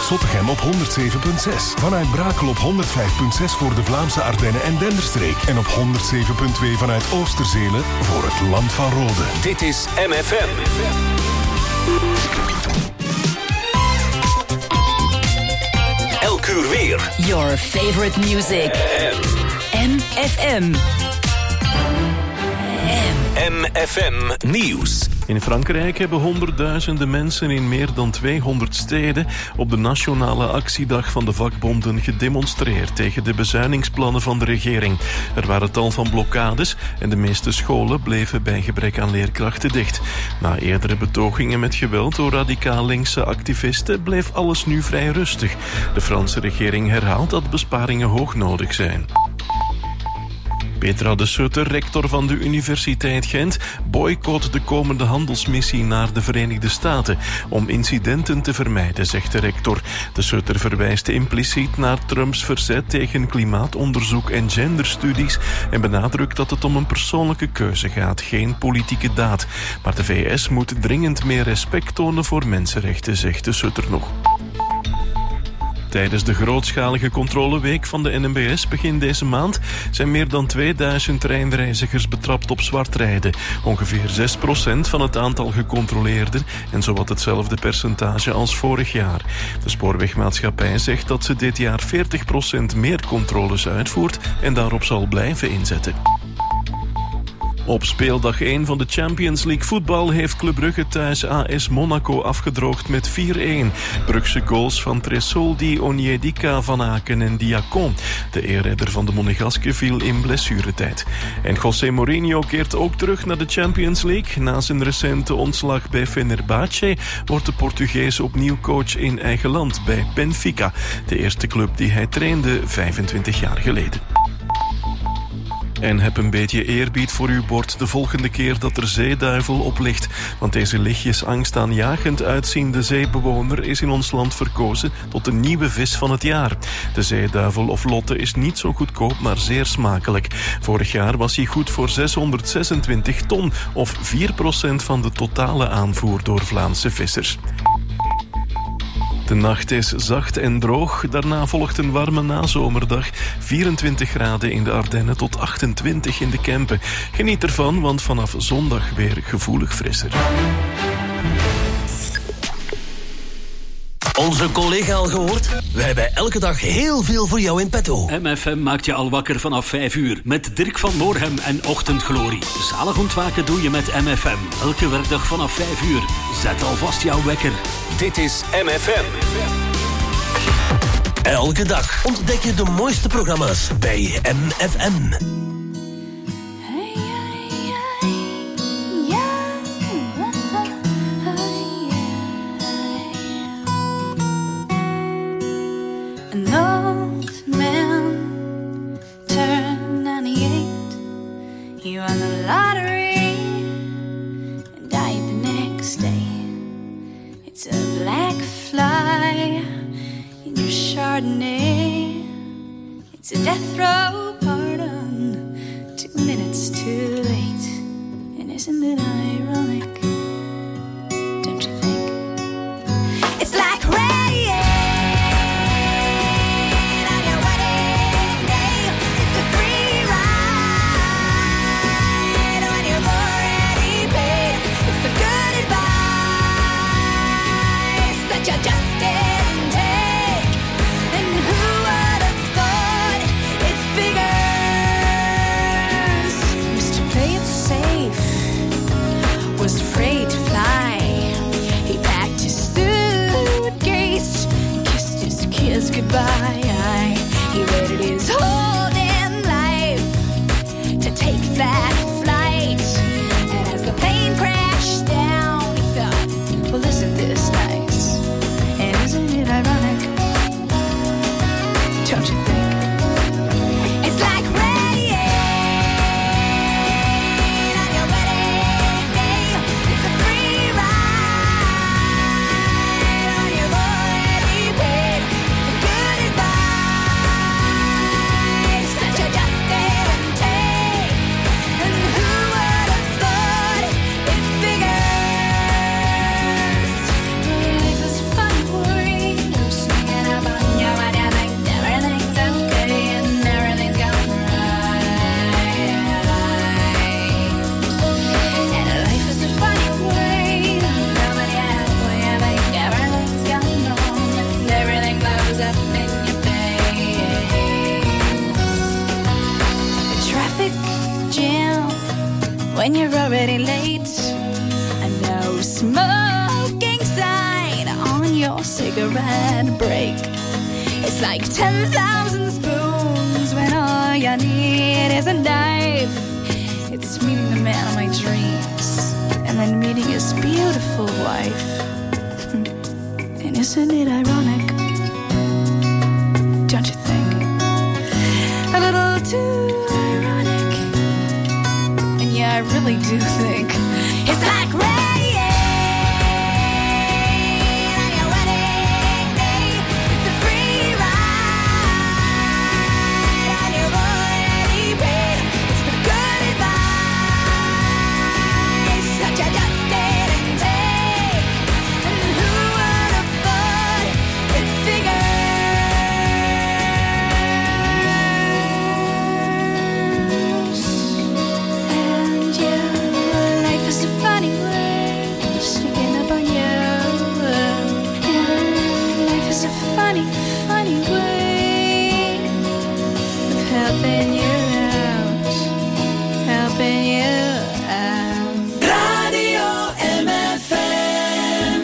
Zottegem op 107.6. Vanuit Brakel op 105.6 voor de Vlaamse Ardennen en Denderstreek. En op 107.2 vanuit Oosterzelen voor het Land van Rode. Dit is MFM. Elk uur weer. Your favorite music. MFM. MFM Nieuws. In Frankrijk hebben honderdduizenden mensen in meer dan 200 steden op de nationale actiedag van de vakbonden gedemonstreerd tegen de bezuinigingsplannen van de regering. Er waren tal van blokkades en de meeste scholen bleven bij gebrek aan leerkrachten dicht. Na eerdere betogingen met geweld door radicaal linkse activisten bleef alles nu vrij rustig. De Franse regering herhaalt dat besparingen hoog nodig zijn. Petra de Sutter, rector van de Universiteit Gent, boycott de komende handelsmissie naar de Verenigde Staten om incidenten te vermijden, zegt de rector. De Sutter verwijst impliciet naar Trumps verzet tegen klimaatonderzoek en genderstudies en benadrukt dat het om een persoonlijke keuze gaat, geen politieke daad. Maar de VS moet dringend meer respect tonen voor mensenrechten, zegt de Sutter nog. Tijdens de grootschalige controleweek van de NMBS begin deze maand zijn meer dan 2000 treinreizigers betrapt op zwartrijden. Ongeveer 6% van het aantal gecontroleerden en zowat hetzelfde percentage als vorig jaar. De spoorwegmaatschappij zegt dat ze dit jaar 40% meer controles uitvoert en daarop zal blijven inzetten. Op speeldag 1 van de Champions League voetbal heeft Club Brugge thuis AS Monaco afgedroogd met 4-1. Brugse goals van Tresoldi, Onyedika, Van Aken en Diacon. De eerredder van de Monegasque viel in blessuretijd. En José Mourinho keert ook terug naar de Champions League. Na zijn recente ontslag bij Fenerbahce wordt de Portugees opnieuw coach in eigen land bij Benfica. De eerste club die hij trainde 25 jaar geleden. En heb een beetje eerbied voor uw bord de volgende keer dat er zeeduivel op ligt. Want deze lichtjes angstaanjagend uitziende zeebewoner is in ons land verkozen tot de nieuwe vis van het jaar. De zeeduivel of lotte is niet zo goedkoop, maar zeer smakelijk. Vorig jaar was hij goed voor 626 ton, of 4% van de totale aanvoer door Vlaamse vissers. De nacht is zacht en droog. Daarna volgt een warme nazomerdag. 24 graden in de Ardennen tot 28 in de Kempen. Geniet ervan, want vanaf zondag weer gevoelig frisser. Onze collega al gehoord? Wij hebben elke dag heel veel voor jou in petto. MFM maakt je al wakker vanaf 5 uur. Met Dirk van Moorhem en Ochtendglorie. Zalig ontwaken doe je met MFM. Elke werkdag vanaf 5 uur. Zet alvast jouw wekker. Dit is MFM. Elke dag ontdek je de mooiste programma's bij MFM. An old man turned 98. He won the lottery and died the next day. It's a black fly in your Chardonnay. It's a death row pardon, 2 minutes too late. And isn't it ironic? Don't you think? It's like rain on your wedding day. It's a free ride when you're already paid. It's the good advice that you just didn't take. And who would have thought it figures? Mr. Play it safe. and you're already late. And no smoking sign on your cigarette break. It's like 10,000 spoons when all you need is a knife. It's meeting the man of my dreams and then meeting his beautiful wife. And isn't it ironic? Don't you think? A little too ironic. And yeah, I really do think it's like rain on your wedding day. It's a free ride on your already paid. It's the good advice that you just didn't take. And who would have thought it figures? And yeah, life is a funny way of sneaking up on you. And life is a funny, funny way of helping you out, helping you out. Radio MFM.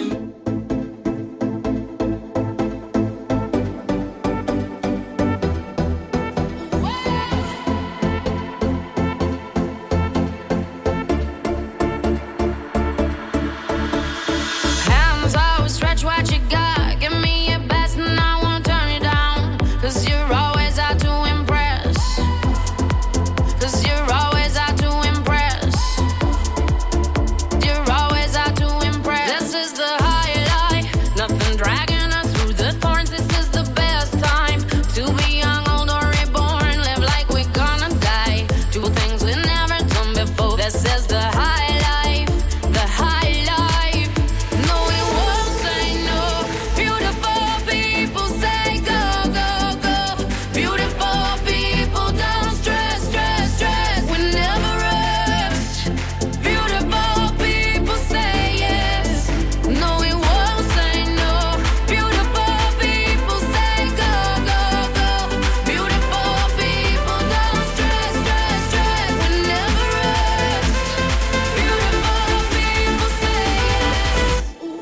Hands out, stretch what you got. Give me your best and I won't turn it down. 'Cause you're always out to impress. 'Cause you're always out to impress. You're always out to impress. This is the high life. Nothing dragging us through the thorns. This is the best time to be young, old, or reborn. Live like we're gonna die. Do things we've never done before. This is the high life. The high life. No, we won't say no. Beautiful people say go, go, go. Beautiful people don't stress, stress, stress. We never rest. Beautiful people say yes. No, we won't say no. Beautiful people say go, go, go. Beautiful people don't stress, stress, stress. We never rest. Beautiful people say yes.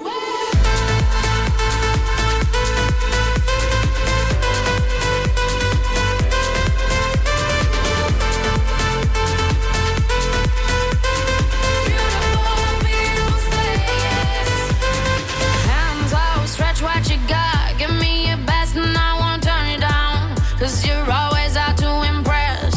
Hands out, stretch what you got. Give me your best and I won't turn it down. 'Cause you're always out to impress.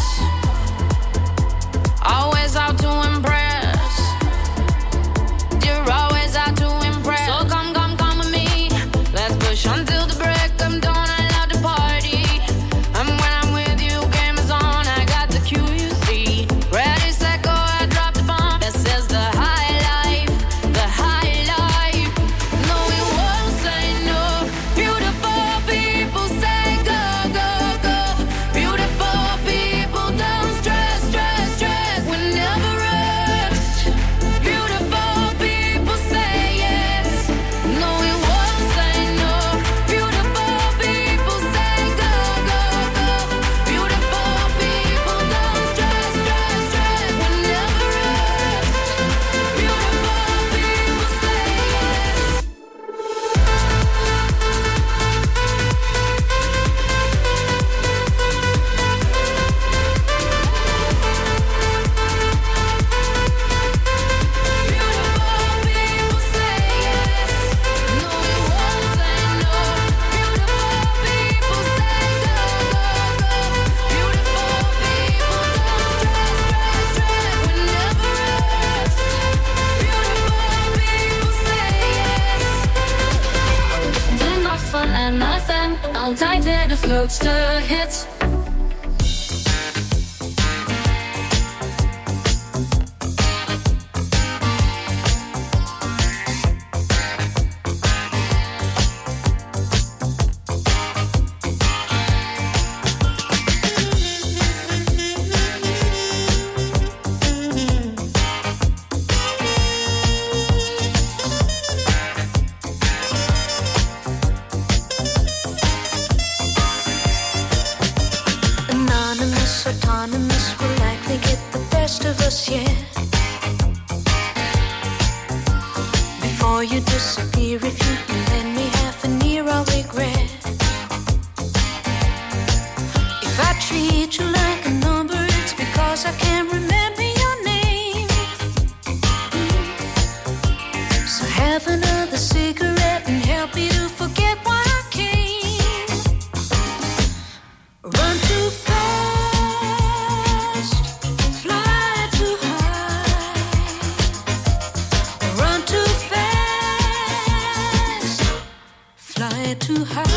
Always out to impress. You're always out to impress. So come, come, come with me. Let's push until the break of dawn. I love to party. And when I'm with you, game is on. I got the cue, you see. Ready, set, go, I drop the bomb. This is the high life. The high life. No, we won't say no. Beautiful people say go, go, go. Beautiful people don't stress, stress, stress. We never rest. Beautiful people say yes. No, we won't say no. Beautiful people say go, go, go. Beautiful people don't stress, stress, stress. We never rest. Beautiful people say yes. Beautiful people say yes. No, we won't say no. Beautiful people say go, go, go. Beautiful people don't stress, stress, stress. We never rest. Beautiful people say yes. De nacht van MFM, altijd weer de grootste hits. Before you disappear, if you can lend me half an ear, I'll regret. If I treat you like a number, it's because I can't remember your name. So have another cigarette and help me to forget why I came. Run too fast, fly too high. Run too fast, fly too high.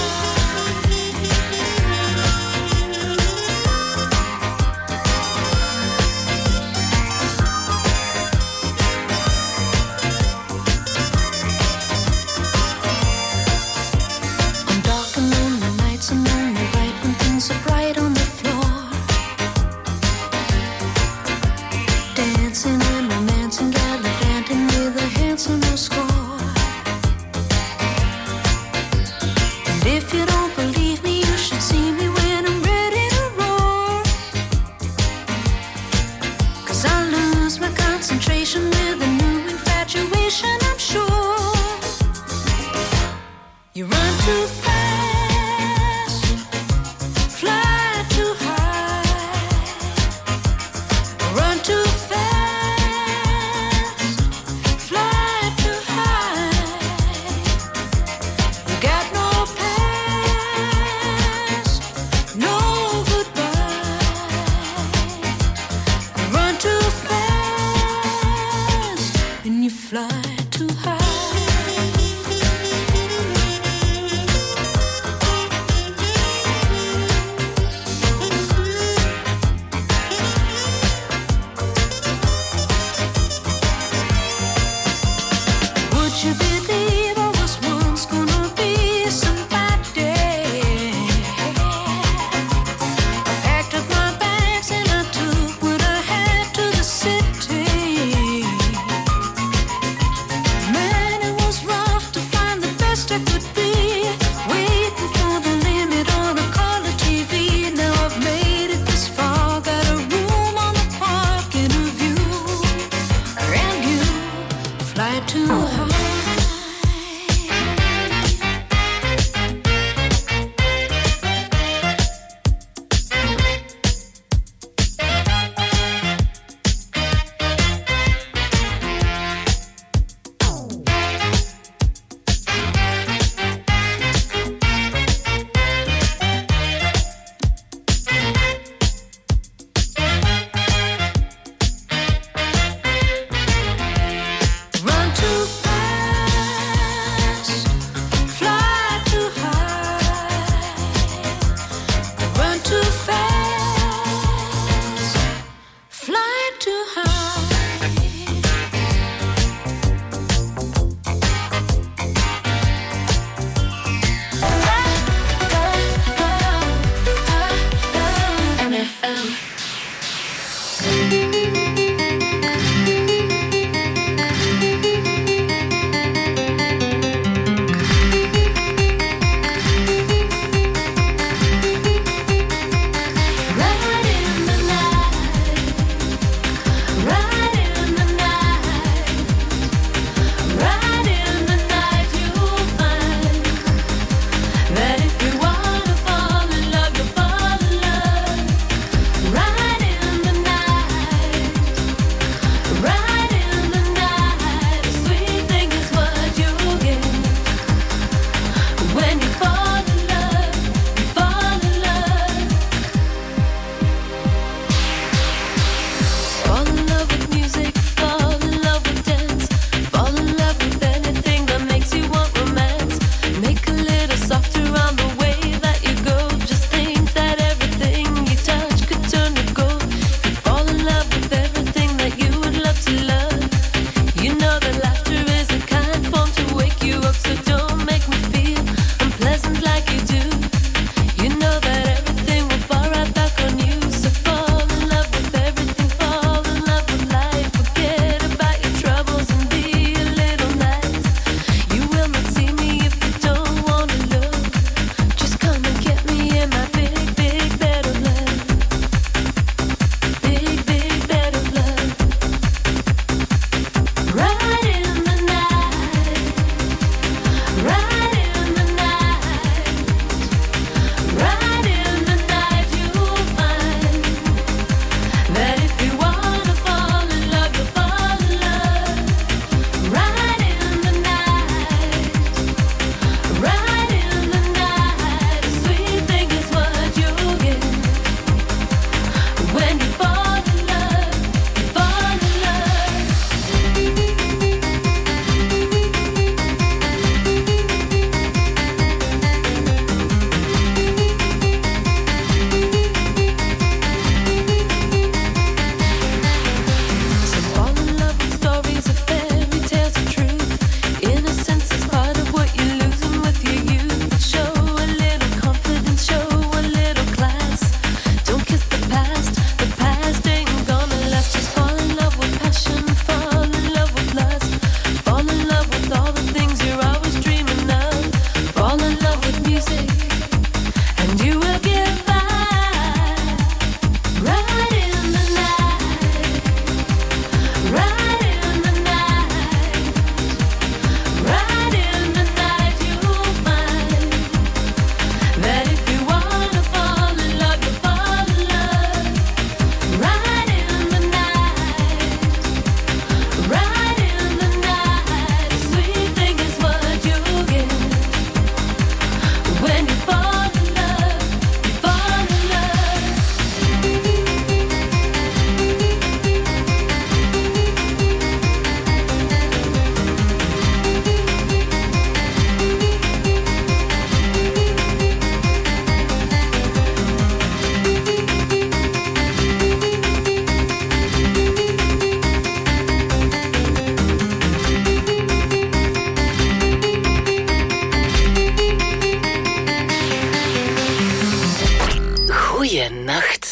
Fly too high.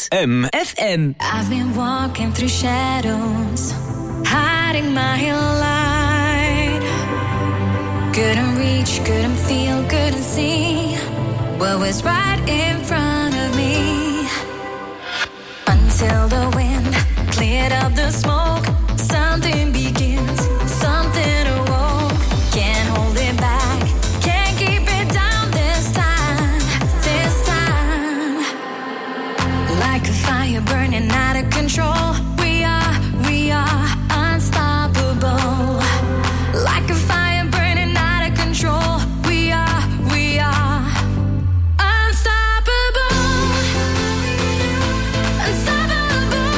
FM. I've been walking through shadows, hiding my light. Couldn't reach, couldn't feel, couldn't see what was right in front of me. Until the wind cleared up the smoke, something begins, something awoke. Can't hold it back, can't keep it down this time, this time. Like a fire burning out of control, we are unstoppable. Like a fire burning out of control, we are unstoppable. Unstoppable.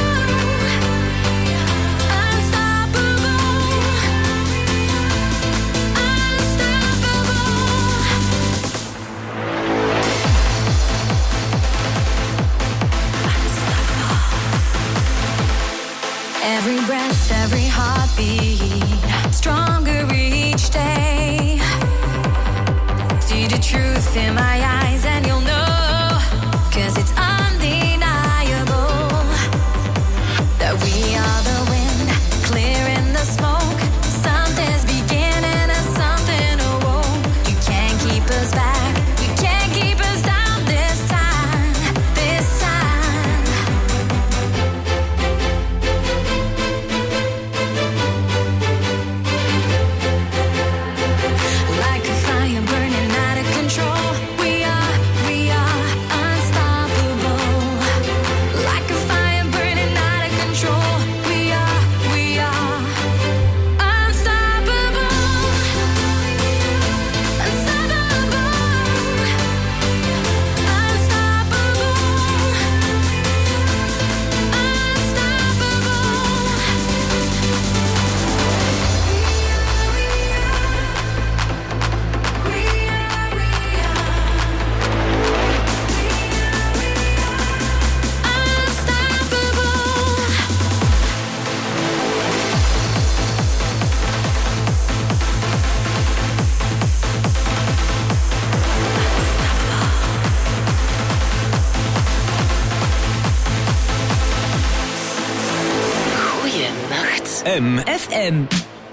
Every breath, every heartbeat, stronger each day. See the truth in my eyes and you'll know, 'cause it's undeniable that we are the wind, clearing the smoke. Something's beginning and something awoke. You can't keep us back, you can't keep us down this time, this time. Like a fire burning out of control, we are unstoppable. Like a fire burning out of control, we are unstoppable. Unstoppable. Unstoppable. Goeienacht. FM.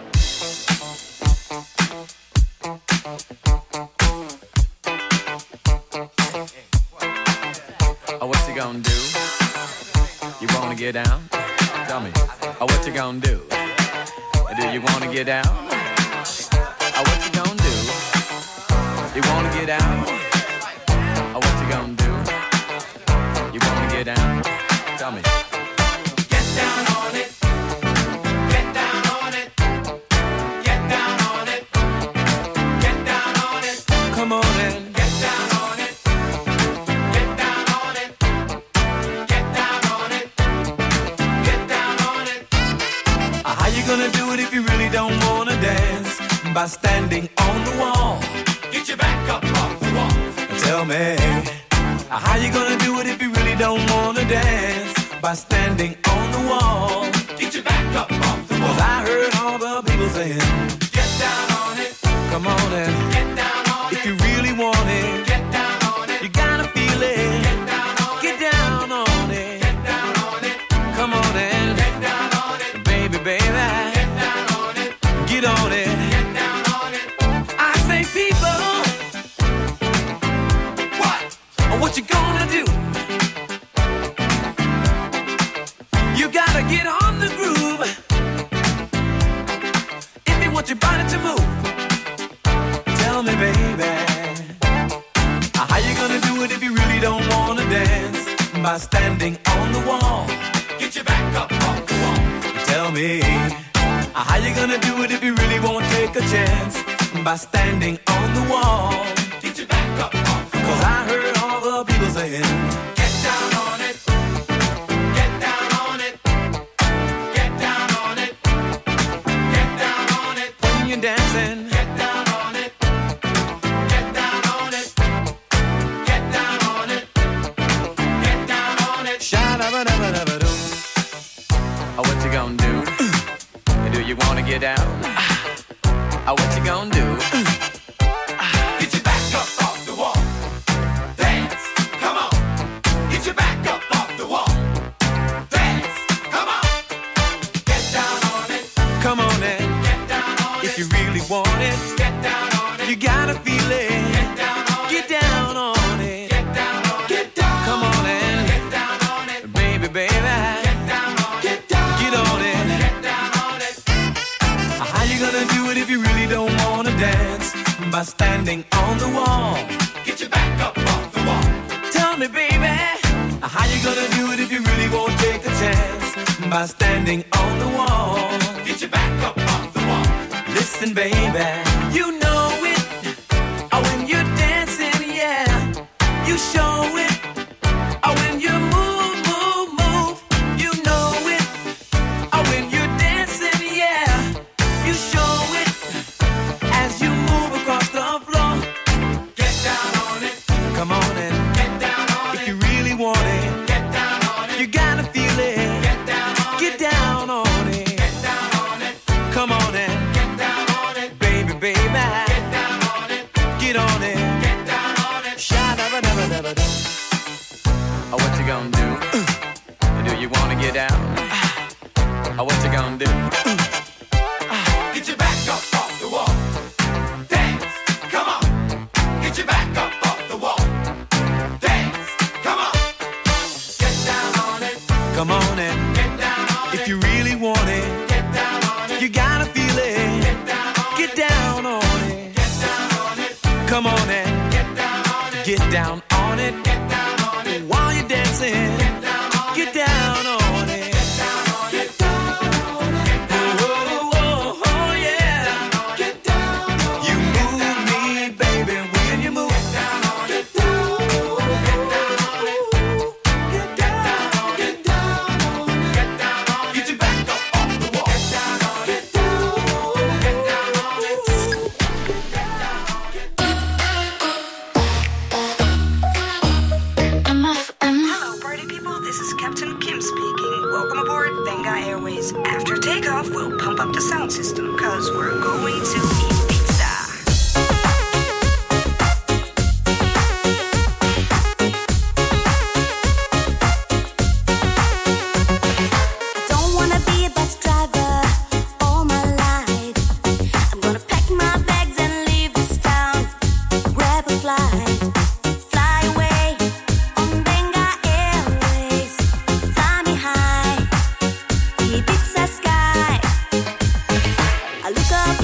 Oh, what you gonna do? You wanna get down? Tell me. Oh, what you gonna do? Do you wanna get down? Oh, what you gonna do? You wanna get down? Oh, what you gonna do? You wanna get down? Tell me. Get down on it. Get down on it. Get down on it. Get down on it. Come on in. Get down on it. Get down on it. Get down on it. Get down on it. How you gonna do it if you really don't wanna dance? By standing on the wall. Get your back up off the wall. Tell me, how you gonna do it if you really don't wanna dance? By standing on the wall. Get your back up off the wall. 'Cause I heard all the people saying, get down on it. Come on in. Get down on it. If you really want it. Get down on it. You gotta feel it. Get down on it. Get down on it. Get down on it. Come on in. Get down on it. Baby, baby. Get down on it. Get on it. Get down on it. I say people. What you gonna do? You gotta get on the groove if you want your body to move. Tell me, baby, how you gonna do it if you really don't wanna dance? By standing on the wall. Get your back up off the wall. Tell me, how you gonna do it if you really won't take a chance? By standing on the wall. Get your back up off the wall. 'Cause I heard all the people saying, get down on it. Get down on it. Get down on it. Get down on it. When you're dancing, get down on it. Get down on it. Get down on it. Get down on it. Sha-da-ba-da-ba-da-ba-doo. Oh, what you gonna do? Do you wanna get down? Oh, what you gonna do? Get your back up off the wall. Dance, come on. Get your back up off the wall. You gotta feel it. Get down on it. Come on and baby, baby. Get on it. How you gonna do it if you really don't wanna dance? By standing on the wall. Get your back up off the wall. Tell me, baby, how you gonna do it if you really won't take the chance? By standing on the wall. Get your back up off the wall. Listen, baby, you know it. When you're dancing, yeah, you show it. When you move, move, move, you know it. When you're dancing, yeah, you show it. As you move across the floor, get down on it. Come on and get down on it. If you really want it, get down on it. You gotta feel it. Get down on it. Get down on it. Get down on it. Come on and get down on it, baby, baby. Get down on it. Get on it. Get down on it. Sha-da-ba-da-ba-da-ba-da. Oh, what you gonna do? Do you wanna get down? Oh, what you gonna do? Get your back up off the wall. Dance, come on. Get your back up off the wall. Dance, come on. Get down on it. Come on and get down on it. If you really want it, get down on it. You gotta feel it. Get down on it. Get down on it. Get down on it. Come on and get down on it. Get down on it. Get down on it. While you're dancing, get down on it. Get down on it. Get down on it. Get down on it. Oh, oh, oh, yeah. Get down on it. You move me, baby, when you move. Get down on it. Get down on it. Get down on it. Get down on it. Get down on it. Get your back up off the wall. Get down on it. Get down on it. Get down on it. Hello, party people. This is Captain Kim speaking. Welcome aboard Benga Airways. After takeoff, we'll pump up the sound system because we're going to eat pizza. I don't wanna be a bus driver all my life. I'm gonna pack my bags and leave this town. Grab a flight, fly away on Benga Airways. Fly me high, Ibiza sky. I look up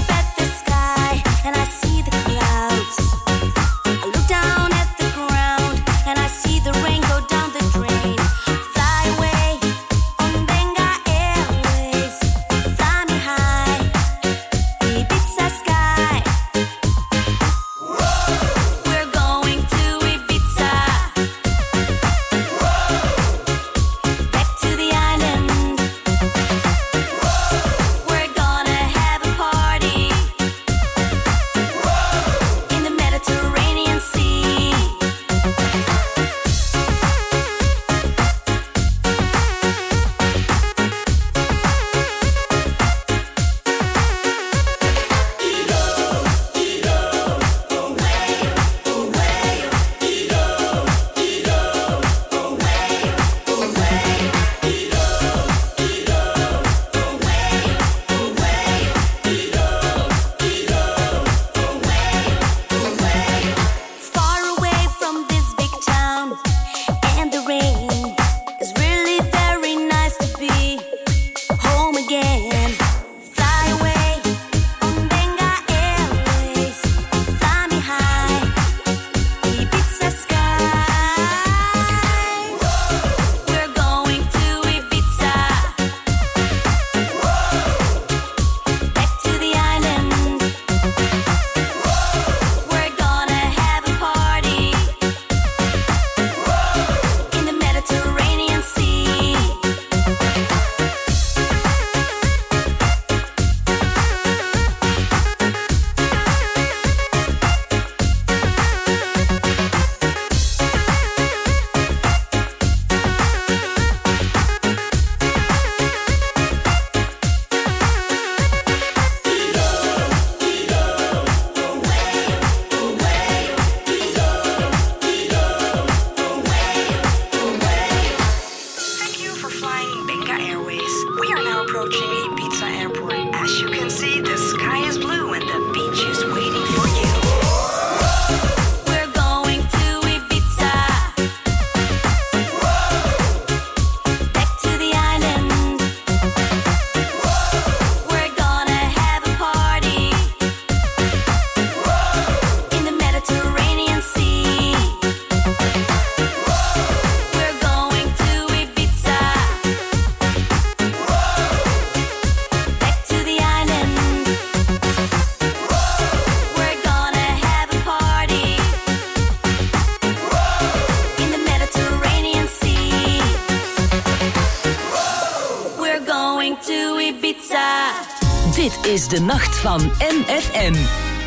Dit is de nacht van MFM.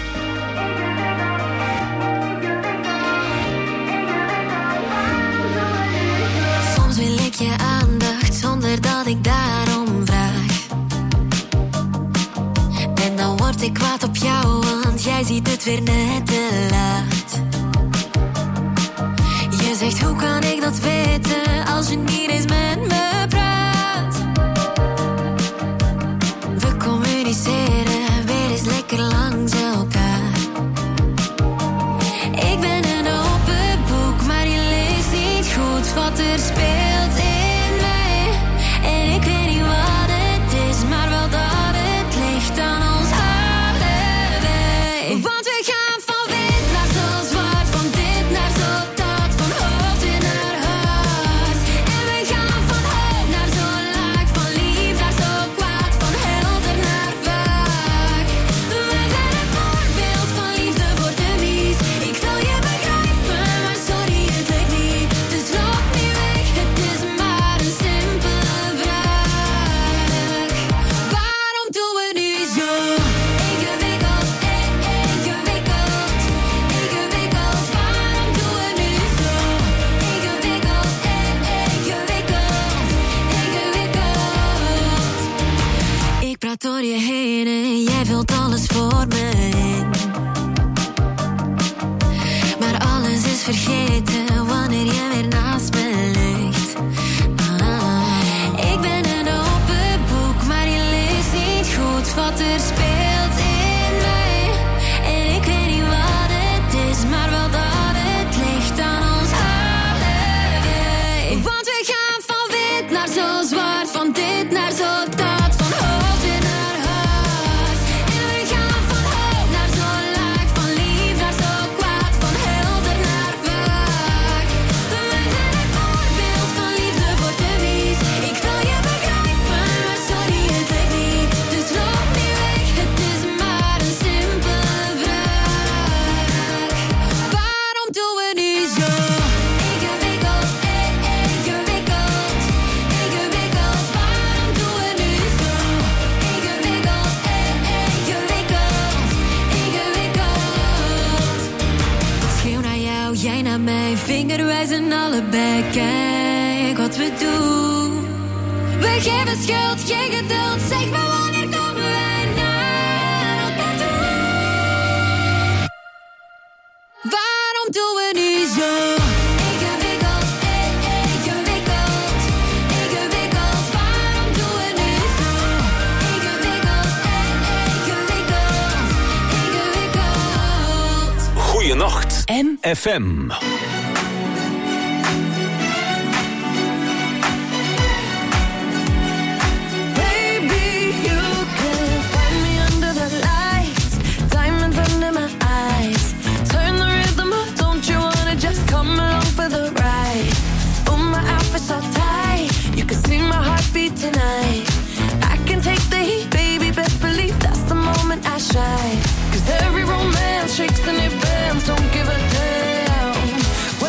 Soms wil ik je aandacht zonder dat ik daarom vraag. En dan word ik kwaad op jou, want jij ziet het weer net te laat. Je zegt, hoe kan ik dat weten als je niet eens met me praat? We communiceren weer eens lekker langs elkaar. Ik ben een open boek, maar je leest niet goed wat er speelt in mij. En ik weet niet wat het is, maar wel dat het ligt aan ons allebei. Want we gaan van wit naar zo zwart, van dit naar zo dat, van hoofd in naar hart. En we gaan van hoog naar zo laag, van lief naar zo kwaad, van helder naar vaag. We zijn het voorbeeld van liefde voor de wies. Ik wil je begrijpen, maar sorry, het lukt niet. Dus loop niet weg, het is maar een simpele vraag. Waarom doen we nu zo? Ingewikkeld, ingewikkeld, ingewikkeld. Waarom doen we nu zo? Ingewikkeld, ingewikkeld, ingewikkeld. Ik praat door je heen en jij vult alles voor me in. Maar alles is vergeten wanneer jij weer naast me ligt. Ik ben een open boek, maar je leest niet goed wat er speelt in mij. En ik weet niet wat het is, maar wel dat het ligt aan ons allebei. Want we gaan van wit naar zo zwart, van dit naar zo dat, van hoofd in naar hart. En we gaan van hoog naar zo laag, van lief naar zo kwaad, van helder naar vaag. We zijn het voorbeeld van liefde voor de wies. Ik wil je begrijpen, maar sorry, het lukt niet. Dus loop niet weg, het is maar een simpele vraag. Waarom doen we nu zo? Ingewikkeld, ingewikkeld, ingewikkeld. Waarom doen we nu zo? Ingewikkeld, ingewikkeld, ingewikkeld. Ik schreeuw naar jou, jij naar mij, vingerwijzen allebei. Kijk wat we doen. We geven schuld, geen geduld. Zeg maar wanneer komen wij naar elkaar toe? Waarom doen we nu zo? Ingewikkeld, ingewikkeld, ingewikkeld. Waarom doen we nu zo? Ingewikkeld, ingewikkeld, ingewikkeld. Goeienacht. FM. Baby, you can find me under the lights, diamonds under my eyes. Turn the rhythm up, don't you wanna just come along for the ride? Oh, my outfit's so tight, you can see my heartbeat tonight. I can take the heat, baby, best believe that's the moment I shine. 'Cause every romance shakes and it bends, don't give a damn.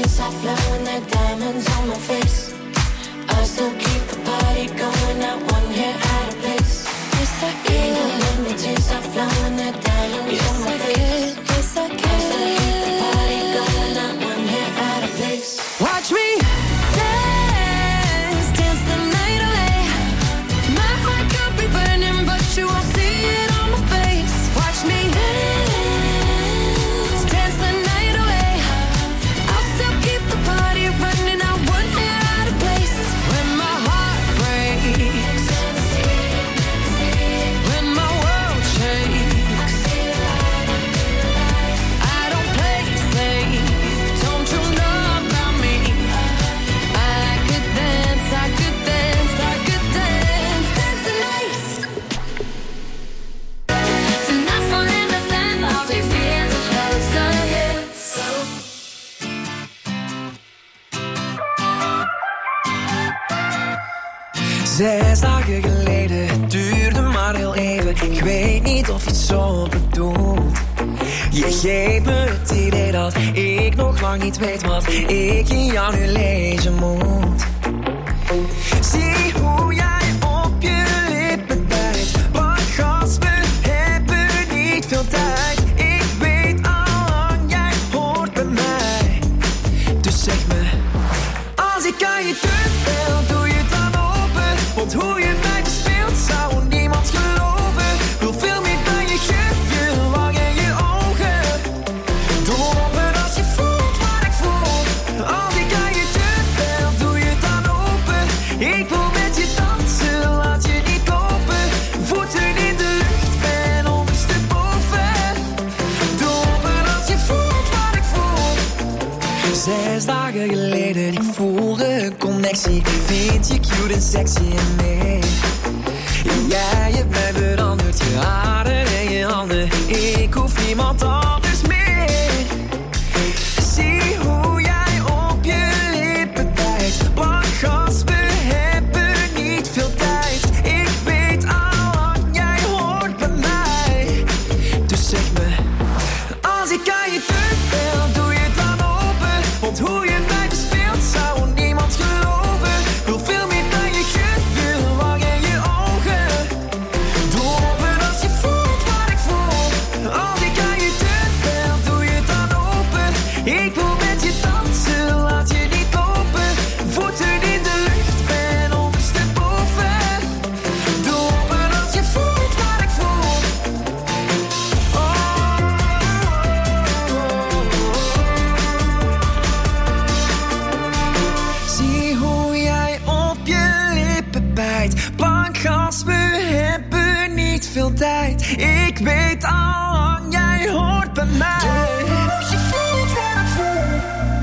jeans are flowing, the diamonds on my face. I still keep the party going, not one hair out of place. Yes, I can. Even when the jeans are flowing, the diamonds on my face. Yes, I can. I still keep the party going, not one hair out of place. Watch me dance, dance the night away. My heart could be burning, but you won't see it on my face. Watch me dance, dance the night away. I'll still keep the party running, not one hair out of place. When my heart breaks, when my world shakes, I don't play safe. Don't you know about me? I could dance, I could dance, I could dance, dance the night. Tonight for MFM, I'll be feeling the clouds gonna hit. Zes dagen geleden, het duurde maar heel even. Ik weet niet of je het zo bedoelt. Je geeft me het idee dat ik nog lang niet weet wat ik in jou nu lezen moet. Zie hoe jij op je lippen bijt. Pak gas, we hebben niet veel tijd. Ik weet al lang, jij hoort bij mij. Dus zeg me, als ik aan je deur bel, doe je het dan open. Want hoe je mij bespeelt, zou niemand geloven. Wil veel meer dan je geur, je wang en je ogen. Doe open als je voelt wat ik voel. Als ik aan je deur bel, doe je het dan open. Ik wil met je dansen, laat je niet lopen. Voeten in de lucht, ben ondersteboven. Doe open als je voelt wat ik voel. 6 dagen geleden, ik voelde een connectie. Vind je cute en sexy en nee. Jij hebt mij veranderd, je haren en je handen. Ik hoef niemand anders meer. Zie hoe jij op je lippen bijt. Pak gas, we hebben niet veel tijd. Ik weet al lang, jij hoort bij mij. Dus zeg me, als ik aan je deur bel, doe je het dan open. Want hoe je mij bespeelt, zou niemand geloven. Wil veel meer dan je geur, je wang en je ogen. Doe open als je voelt wat ik voel. Als ik aan je deur bel, doe je het dan open. Ik wil met je dansen, laat je niet lopen. Voeten in de lucht, ben ondersteboven. Doe open als je voelt wat ik voel. Zie hoe jij op je lippen bijt. Pak gas, we hebben niet veel tijd. Ik weet al lang, jij hoort bij mij. Als je voelt wat ik voel.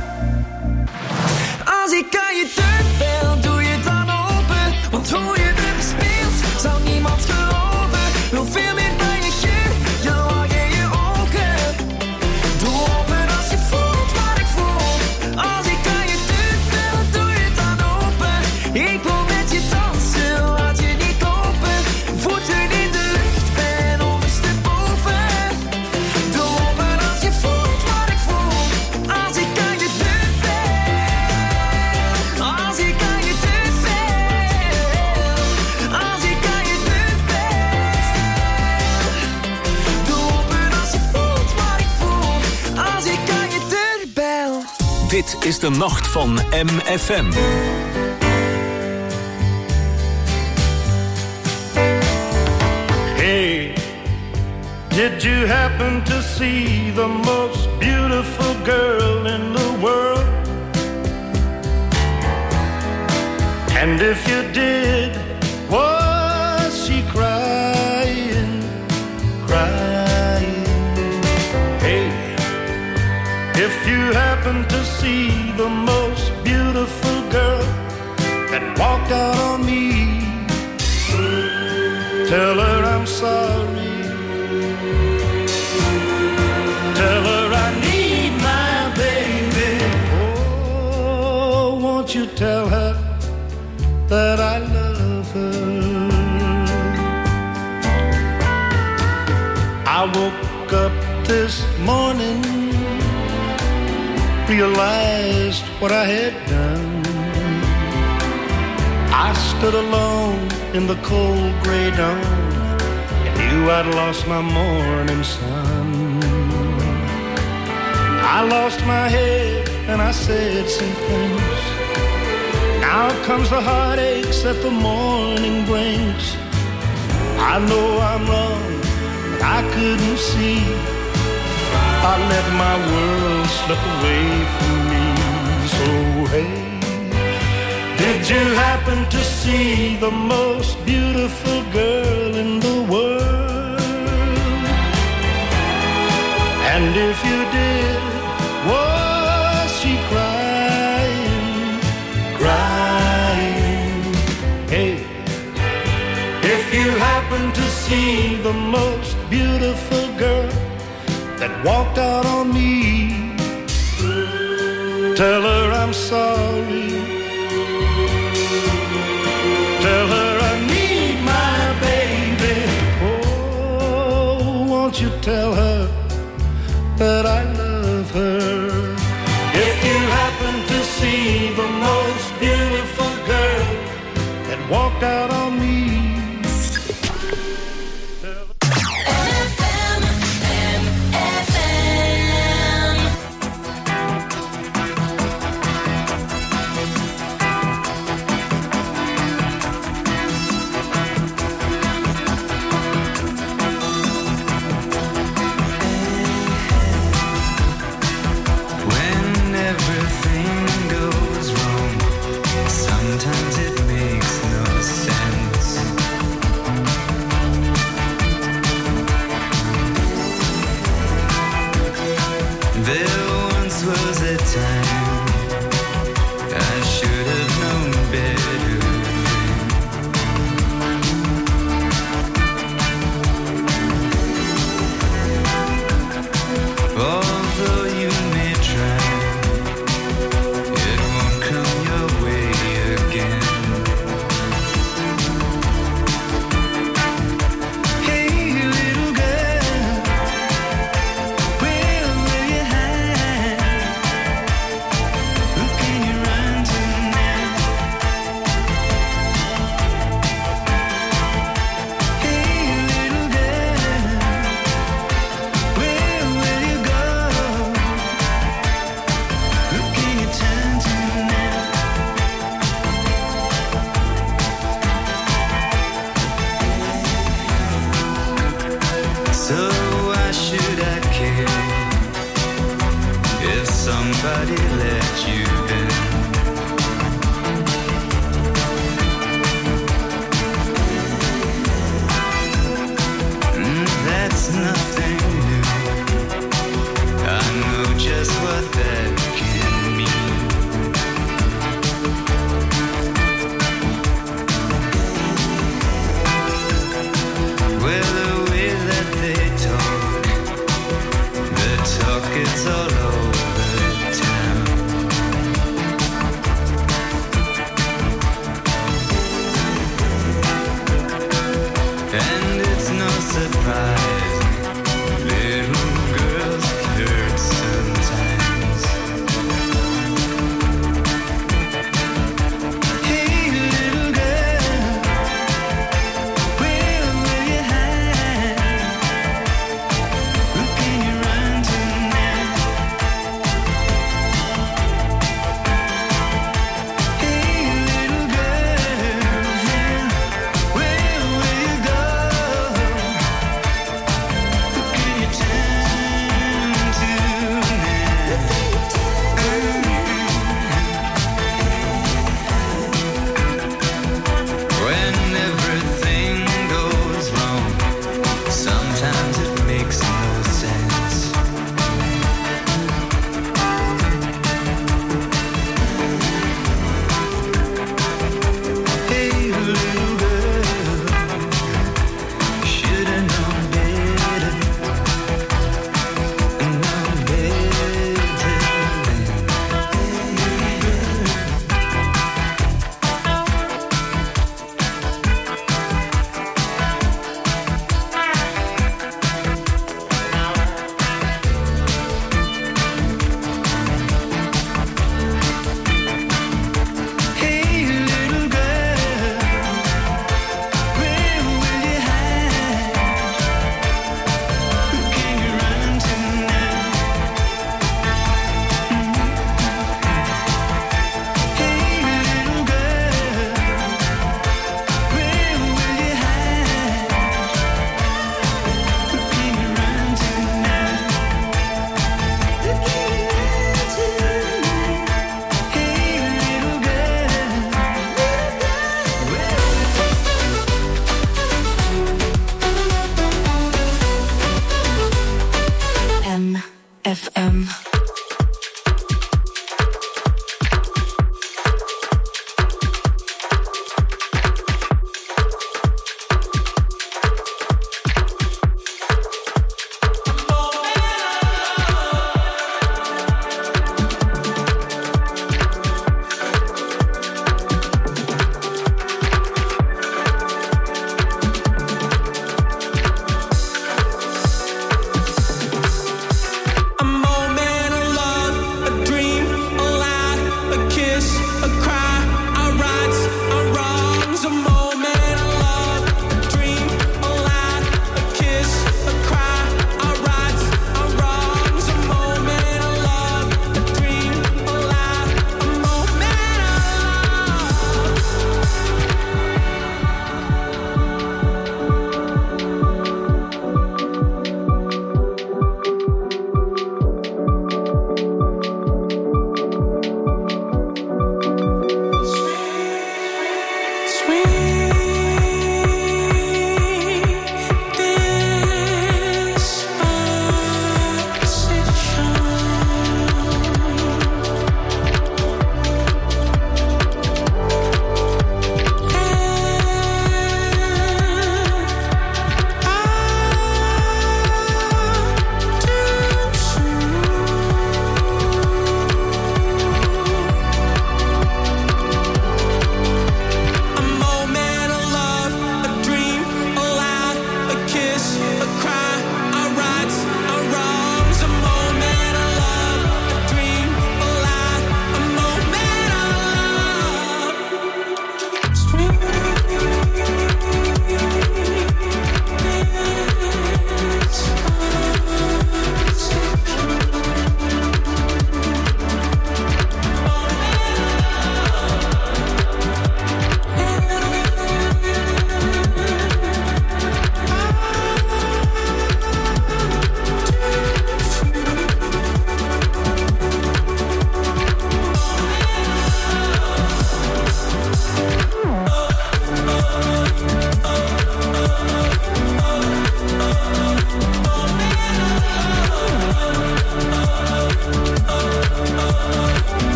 Als ik aan je deur bel, doe je het dan open. Want hoe je me bespeelt, zou niemand geloven. Wil veel meer dan je geur, je wang en je ogen. Doe open als je voelt wat ik voel. Als ik aan je deur bel, doe je het dan open. Ik wil met je dansen, laat je niet lopen. Voeten in de lucht, ben ondersteboven. Doe open als je voelt wat ik voel. Als ik aan je deur bel. Als ik aan je deur bel. Als ik aan je deur bel. Doe open als je voelt wat ik voel. Als ik aan je deur bel. Dit is de nacht van MFM. Hey, did you happen to see the most beautiful girl in the world? And if you did, was she crying, crying? Hey, if you happen to see the most beautiful girl that walked out on me, tell her I'm sorry. Tell her I need my baby. Oh, won't you tell her that I love her? I woke up this morning realized what I had done. I stood alone in the cold gray dawn and knew I'd lost my morning sun. I lost my head and I said some things. Now comes the heartaches that the morning brings. I know I'm wrong, but I couldn't see. I let my world slip away from me. So hey, did you happen to see the most beautiful girl in the world? And if you did, was she crying, crying? Hey, if you happen to see the most beautiful girl that walked out on me, tell her I'm sorry. Tell her I need my baby. Oh, won't you tell her that I love her? If you happen to see the most beautiful girl that walked out on me, It's all over town.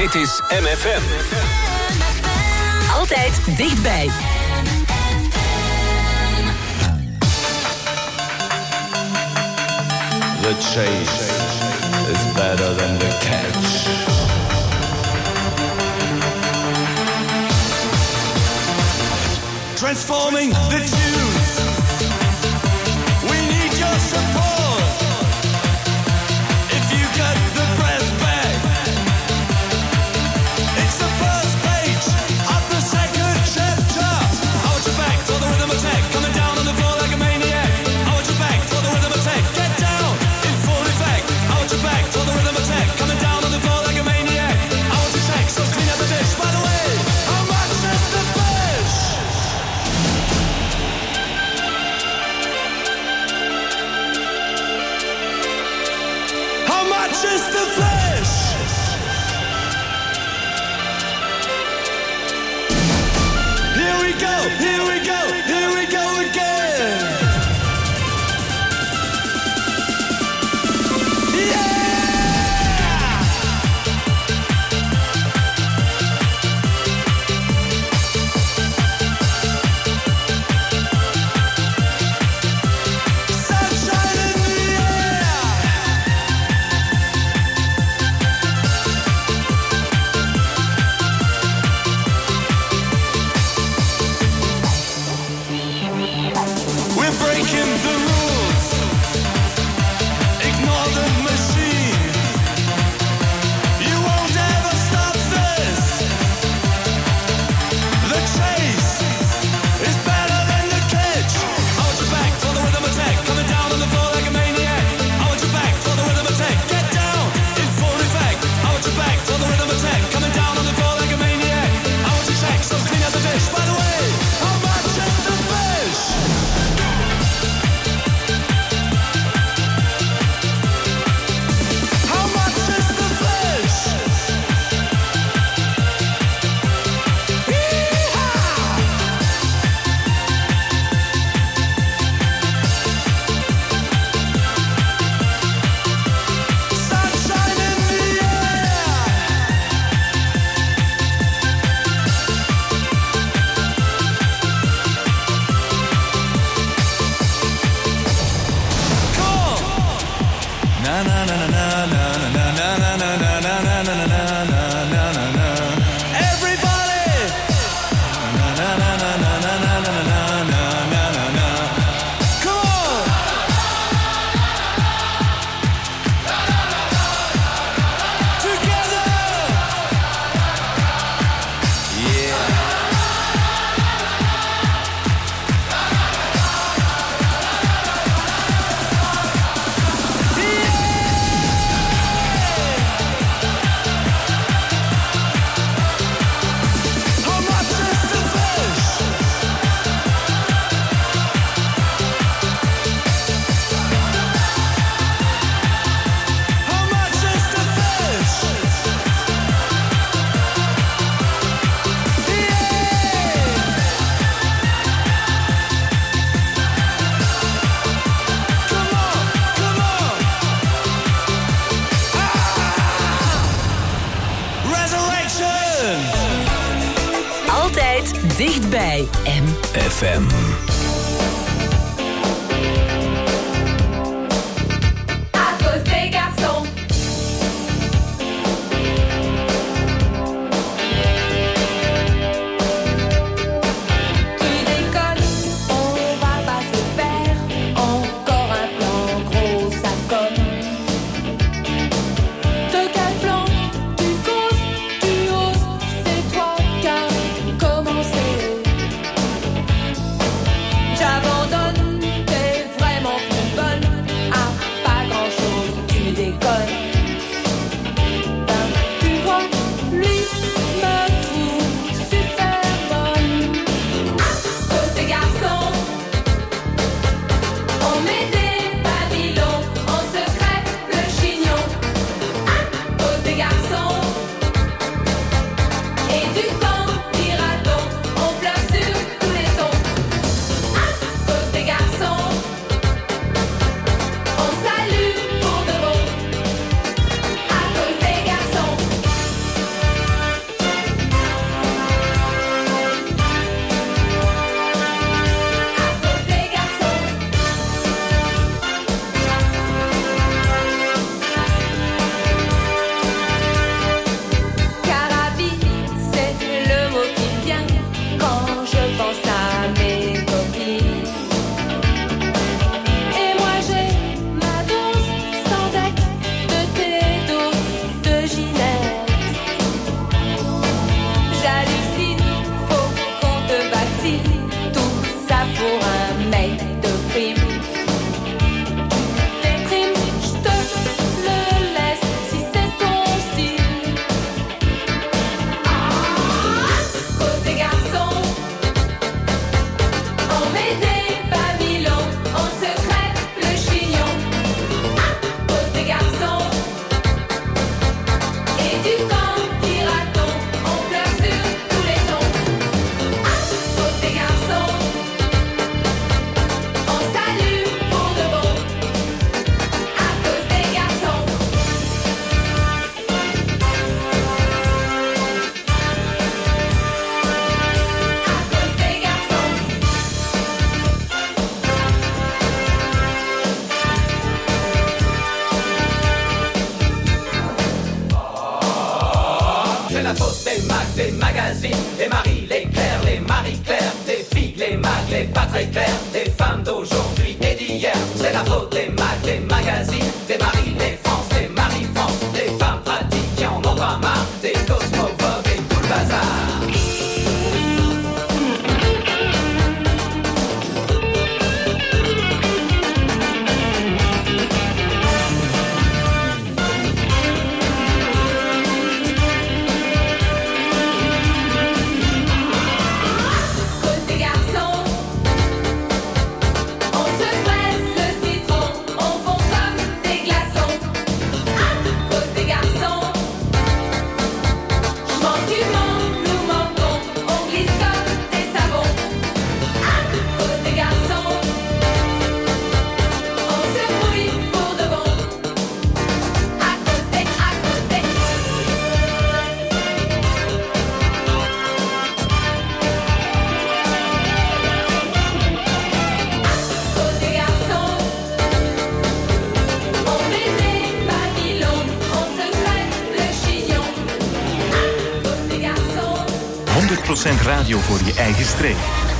Dit is MFM. Altijd dichtbij. The chase is better than the catch. Transforming the tunes. We need your support. If you got the breath back, it's the first page of the second chapter. I want you back for the rhythm attack, coming down on the floor like a maniac. I want you back for the rhythm attack, get down in full effect. I want you back for the rhythm attack, coming down on the floor like a maniac. I want you check, so clean up the dish. By the way, how much is the fish? How much is the fish? Here we go, here we go, here we go again. Sunshine in the air. We're breaking the rules. Ignore the machine. You won't ever stop this. The chase is better than the catch. I want you back for the rhythm attack, coming down on the floor like a maniac. I want you back for the rhythm attack, get down in full effect. I want you back for the rhythm attack, coming down on the floor like a maniac. I want you check, so clean out the dish. By the way, how much is the fish? How much is the fish? Yee-haw! Sunshine in the air. Come on. Na na na na na na na na na na na na na na na na na na. Everybody. Na na na na na na na na na na na na. Come on. Together. Yeah. How much is the fish? How much is the fish? Come on, come on. Resurrection. Altijd dichtbij. FM. À cause des garçons. Tu déconnes, on va pas se faire encore un plan gros, ça comme. De quel plan tu causes, tu oses, c'est toi qui as commencé. des magazines, les Marie, les Claire, les Marie-Claire, des figues, les mags, les pas très clairs, des femmes d'aujourd'hui et d'hier. C'est la faute des mags, des magazines, des Marie, les France, les Marie-France, des femmes pratiques qui en ont pas marre, des cosmophobes et tout le bazar. Radio voor je eigen streek.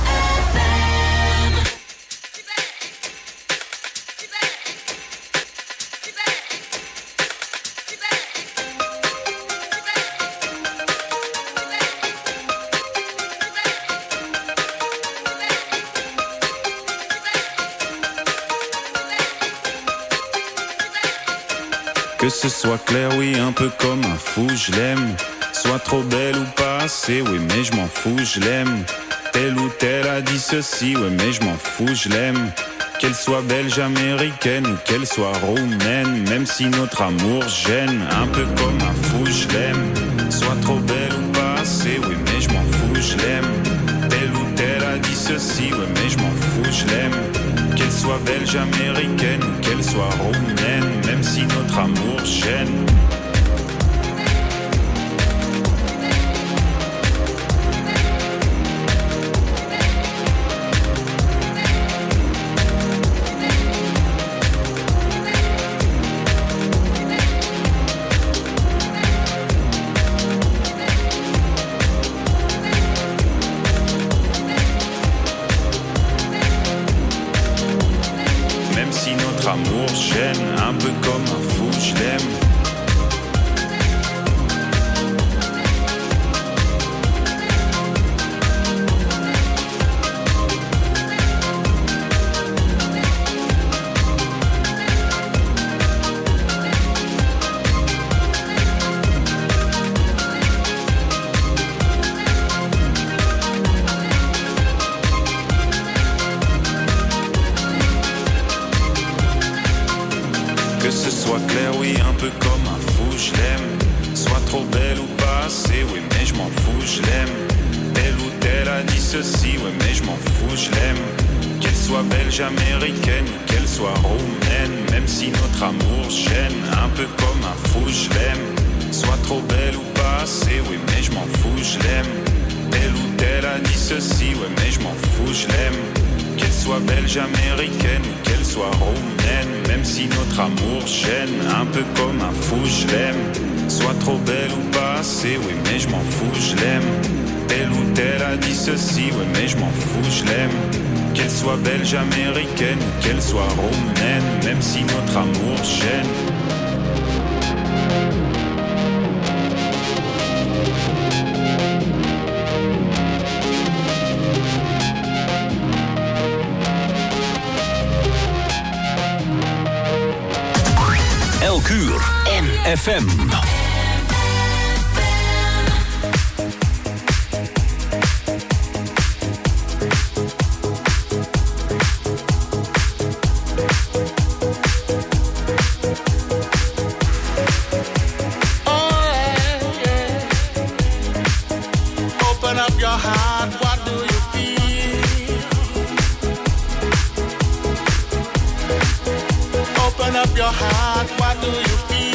Que ce soit clair, oui, un peu comme un fou, je l'aime. Soit trop belle ou pas assez, oui, mais je m'en fous, je l'aime. Telle ou telle a dit ceci, oui, mais je m'en fous, je l'aime. Qu'elle soit belge, américaine ou qu'elle soit roumaine, même si notre amour gêne, un peu comme un fou, je l'aime. Soit trop belle ou pas assez, oui, mais je m'en fous, je l'aime. Telle ou telle a dit ceci, oui, mais je m'en fous, je l'aime. Qu'elle soit belge, américaine ou qu'elle soit roumaine, même si notre amour gêne. Amour gêne, un peu comme un fou, je l'aime. Que ce soit clair, oui, un peu comme un fou, je l'aime. Soit trop belle ou pas assez, oui, mais je m'en fous, je l'aime. Telle ou telle a dit ceci, oui, mais je m'en fous, je l'aime. Qu'elle soit belge, américaine ou qu'elle soit roumaine, même si notre amour gêne, un peu comme un fou, je l'aime. Soit trop belle ou pas assez, oui, mais je m'en fous, je l'aime. Telle ou telle a dit ceci, oui, mais je m'en fous, je l'aime. Qu'elle soit belge, américaine ou qu'elle soit roumaine, même si notre amour gêne, un peu comme un fou, je l'aime. Soit trop belle ou pas assez, oui, mais je m'en fous, je l'aime. Telle ou telle a dit ceci, oui, mais je m'en fous, je l'aime. Qu'elle soit belge, américaine ou qu'elle soit roumaine, même si notre amour gêne. Elk uur. MFM.